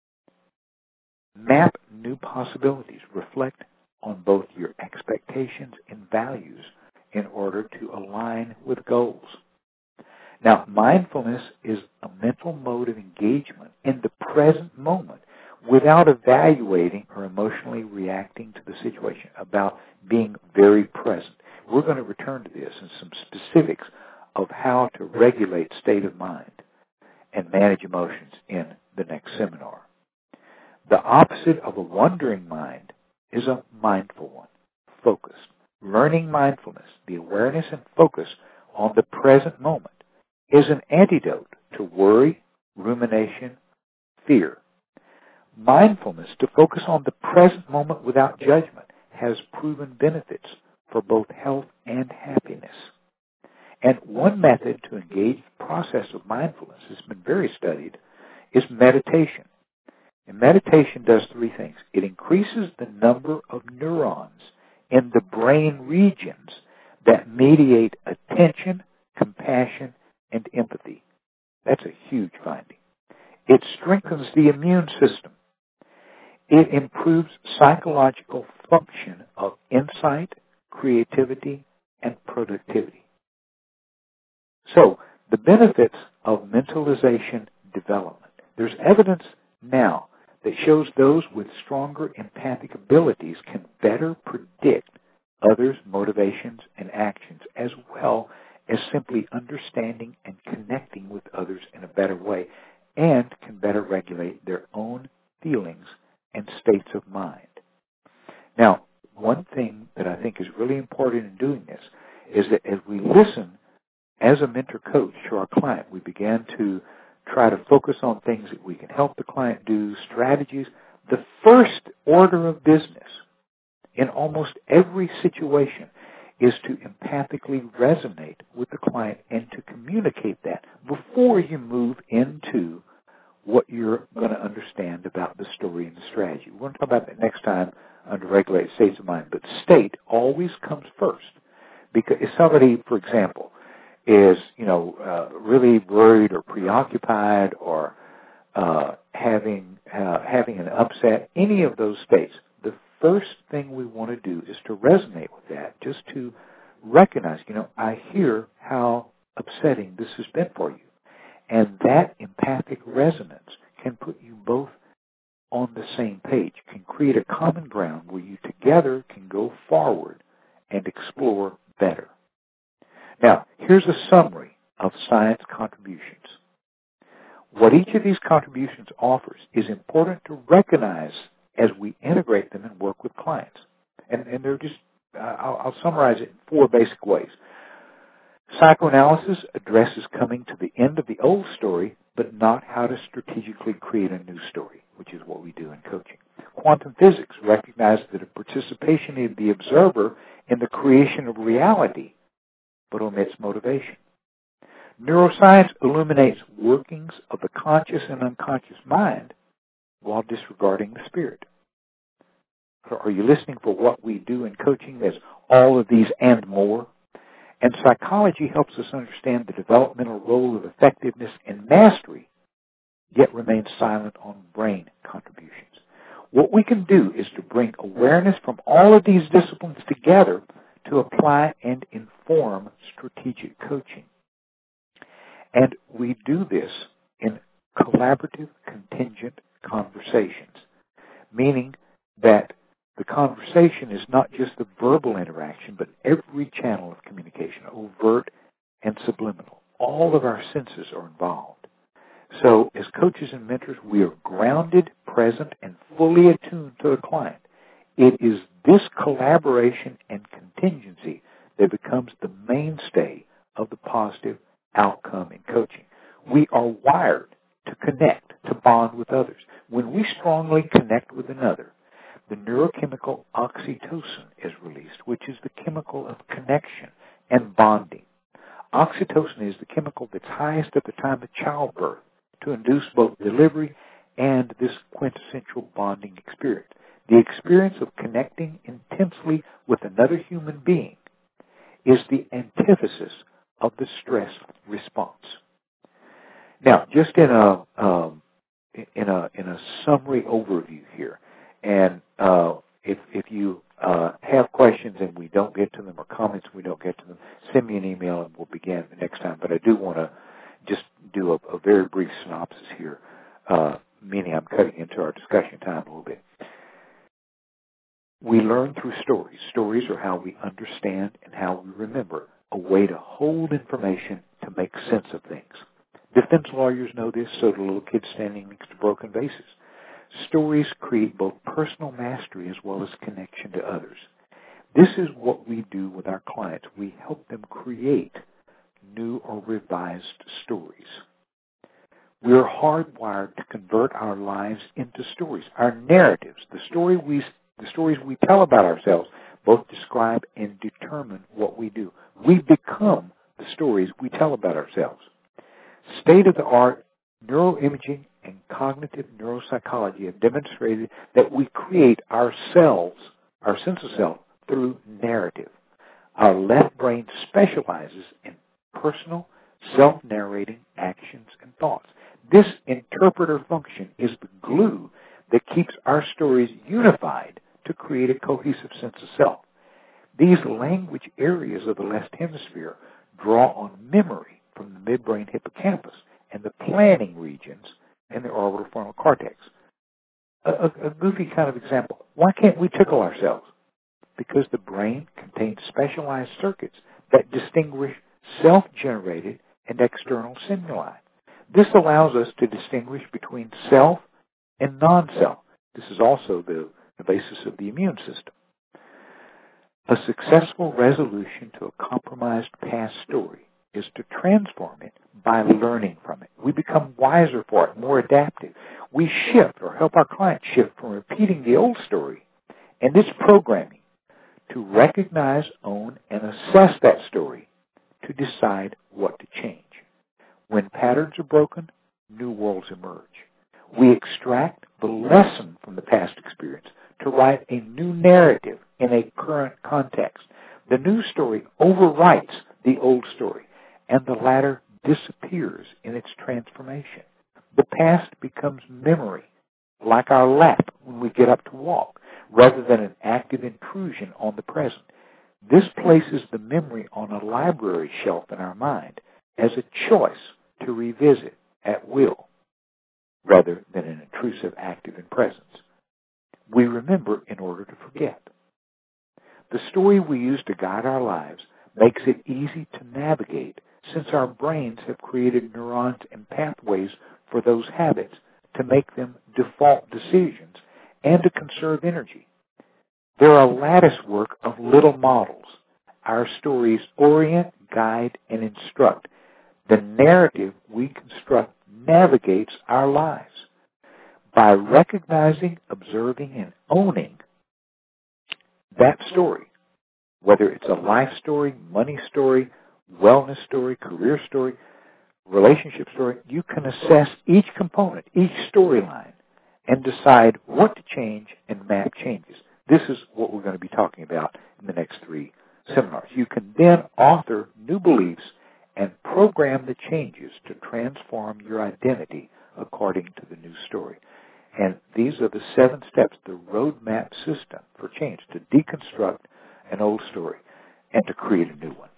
Map new possibilities. Reflect on both your expectations and values in order to align with goals. Now, mindfulness is a mental mode of engagement in the present moment without evaluating or emotionally reacting to the situation, about being very present. We're going to return to this and some specifics of how to regulate state of mind and manage emotions in the next seminar. The opposite of a wandering mind is a mindful one, focused. Learning mindfulness, the awareness and focus on the present moment, is an antidote to worry, rumination, fear. Mindfulness, to focus on the present moment without judgment, has proven benefits for both health and happiness. And one method to engage the process of mindfulness has been very studied is meditation. And meditation does three things. It increases the number of neurons in the brain regions that mediate attention, compassion, and empathy. That's a huge finding. It strengthens the immune system. It improves psychological function of insight, creativity, and productivity. So, the benefits of mentalization development. There's evidence now that shows those with stronger empathic abilities can better predict others' motivations and actions, as well as simply understanding and connecting with others in a better way, and can better regulate their own feelings and states of mind. Now, one thing that I think is really important in doing this is that as we listen as a mentor coach to our client, we began to try to focus on things that we can help the client do, strategies. The first order of business in almost every situation is to empathically resonate with the client and to communicate that before you move into what you're going to understand about the story and the strategy. We're going to talk about that next time under regulated states of mind. But state always comes first. Because if somebody, for example, is, really worried or preoccupied or having an upset, any of those states, the first thing we want to do is to resonate with that, just to recognize, I hear how upsetting this has been for you. And that empathic resonance can put you both on the same page, can create a common ground where you together can go forward and explore better. Now, here's a summary of science contributions. What each of these contributions offers is important to recognize as we integrate them and work with clients. And they're just, I'll summarize it in four basic ways. Psychoanalysis addresses coming to the end of the old story, but not how to strategically create a new story, which is what we do in coaching. Quantum physics recognizes that a participation of the observer in the creation of reality, but omits motivation. Neuroscience illuminates workings of the conscious and unconscious mind while disregarding the spirit. Are you listening for what we do in coaching? There's all of these and more. And psychology helps us understand the developmental role of effectiveness and mastery, yet remains silent on brain contributions. What we can do is to bring awareness from all of these disciplines together to apply and inform strategic coaching. And we do this in collaborative contingent conversations, meaning that the conversation is not just the verbal interaction, but every channel of communication, overt and subliminal. All of our senses are involved. So as coaches and mentors, we are grounded, present, and fully attuned to the client. It is this collaboration and contingency that becomes the mainstay of the positive outcome in coaching. We are wired to connect, to bond with others. When we strongly connect with another, the neurochemical oxytocin is released, which is the chemical of connection and bonding. Oxytocin is the chemical that's highest at the time of childbirth to induce both delivery and this quintessential bonding experience. The experience of connecting intensely with another human being is the antithesis of the stress response. Now, just in a summary overview here, and if you have questions and we don't get to them, or comments and we don't get to them, send me an email and we'll begin the next time. But I do want to just do a very brief synopsis here, meaning I'm cutting into our discussion time a little bit. We learn through stories. Stories are how we understand and how we remember, a way to hold information to make sense of things. Defense lawyers know this, so do little kids standing next to broken vases. Stories create both personal mastery as well as connection to others. This is what we do with our clients. We help them create new or revised stories. We are hardwired to convert our lives into stories. Our narratives, the stories we tell about ourselves, both describe and determine what we do. We become the stories we tell about ourselves. State-of-the-art neuroimaging and cognitive neuropsychology have demonstrated that we create ourselves, our sense of self, through narrative. Our left brain specializes in personal, self-narrating actions and thoughts. This interpreter function is the glue that keeps our stories unified to create a cohesive sense of self. These language areas of the left hemisphere draw on memory from the midbrain hippocampus and the planning regions in the orbitofrontal cortex. A goofy kind of example. Why can't we tickle ourselves? Because the brain contains specialized circuits that distinguish self-generated and external stimuli. This allows us to distinguish between self and non-self. This is also the basis of the immune system. A successful resolution to a compromised past story is to transform it by learning from it. We become wiser for it, more adaptive. We shift or help our clients shift from repeating the old story and its programming to recognize, own, and assess that story to decide what to change. When patterns are broken, new worlds emerge. We extract the lesson from the past experience to write a new narrative in a current context. The new story overwrites the old story, and the latter disappears in its transformation. The past becomes memory, like our lap when we get up to walk, rather than an active intrusion on the present. This places the memory on a library shelf in our mind as a choice to revisit at will, rather than an intrusive active in presence. We remember in order to forget. The story we use to guide our lives makes it easy to navigate, since our brains have created neurons and pathways for those habits to make them default decisions and to conserve energy. They're a lattice work of little models. Our stories orient, guide, and instruct. The narrative we construct navigates our lives. By recognizing, observing, and owning that story, whether it's a life story, money story, wellness story, career story, relationship story, you can assess each component, each storyline, and decide what to change and map changes. This is what we're going to be talking about in the next 3 seminars. You can then author new beliefs and program the changes to transform your identity according to the new story. And these are the 7 steps, the roadmap system for change, to deconstruct an old story and to create a new one.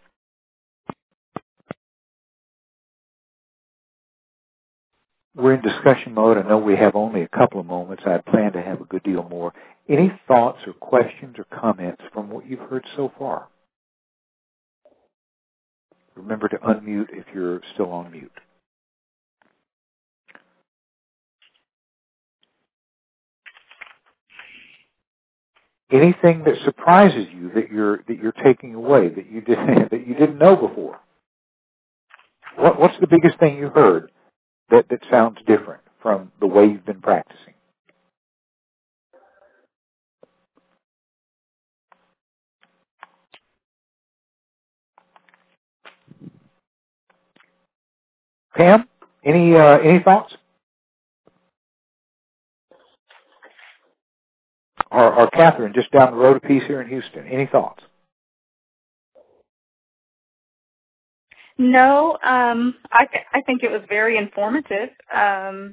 We're in discussion mode. I know we have only a couple of moments. I plan to have a good deal more. Any thoughts or questions or comments from what you've heard so far? Remember to unmute if you're still on mute. Anything that surprises you that you're taking away that you didn't know before? What's the biggest thing you heard that sounds different from the way you've been practicing? Pam, any thoughts? Or Catherine, just down the road a piece here in Houston. Any thoughts? No, I think it was very informative, and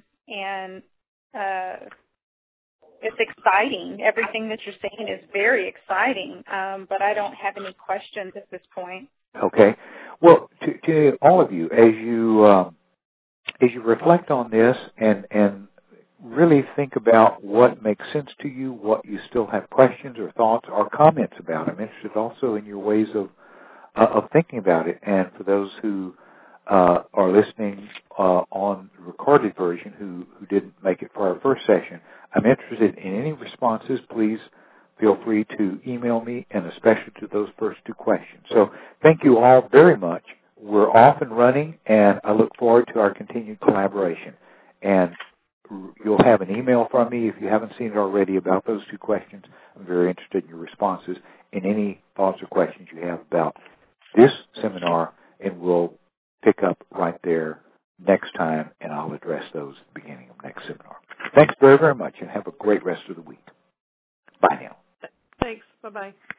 it's exciting. Everything that you're saying is very exciting, but I don't have any questions at this point. Okay. Well, to all of you, as you reflect on this and really think about what makes sense to you, what you still have questions or thoughts or comments about, I'm interested also in your ways of thinking about it. And for those who are listening on the recorded version who didn't make it for our first session, I'm interested in any responses. Please feel free to email me, and especially to those first two questions. So thank you all very much. We're off and running, and I look forward to our continued collaboration. And you'll have an email from me if you haven't seen it already about those two questions. I'm very interested in your responses and any thoughts or questions you have about this seminar, and we'll pick up right there next time, and I'll address those at the beginning of next seminar. Thanks very, very much, and have a great rest of the week. Bye now. Thanks. Bye-bye.